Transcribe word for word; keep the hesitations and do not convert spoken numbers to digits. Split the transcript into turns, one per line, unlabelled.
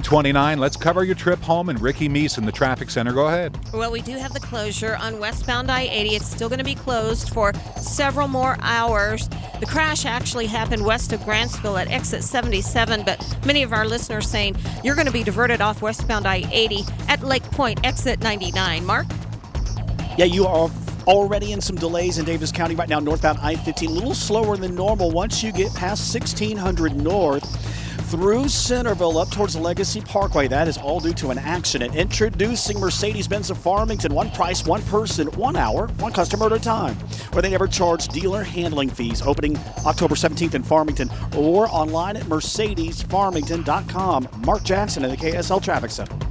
twenty-nine, let's cover your trip home, and Ricky Meese in the traffic center. Go ahead.
Well, we do have the closure on westbound I eighty. It's still going to be closed for several more hours. The crash actually happened west of Grantsville at exit seventy-seven, but many of our listeners saying you're going to be diverted off westbound I eighty at Lake Point, exit ninety-nine. Mark?
Yeah, you are already in some delays in Davis County right now, northbound I fifteen, a little slower than normal once you get past sixteen hundred north through Centerville up towards Legacy Parkway. That is all due to an accident. Introducing Mercedes-Benz of Farmington. One price, one person, one hour, one customer at a time, where they never charge dealer handling fees. Opening October seventeenth in Farmington, or online at mercedes farmington dot com. Mark Jackson in the K S L Traffic Center.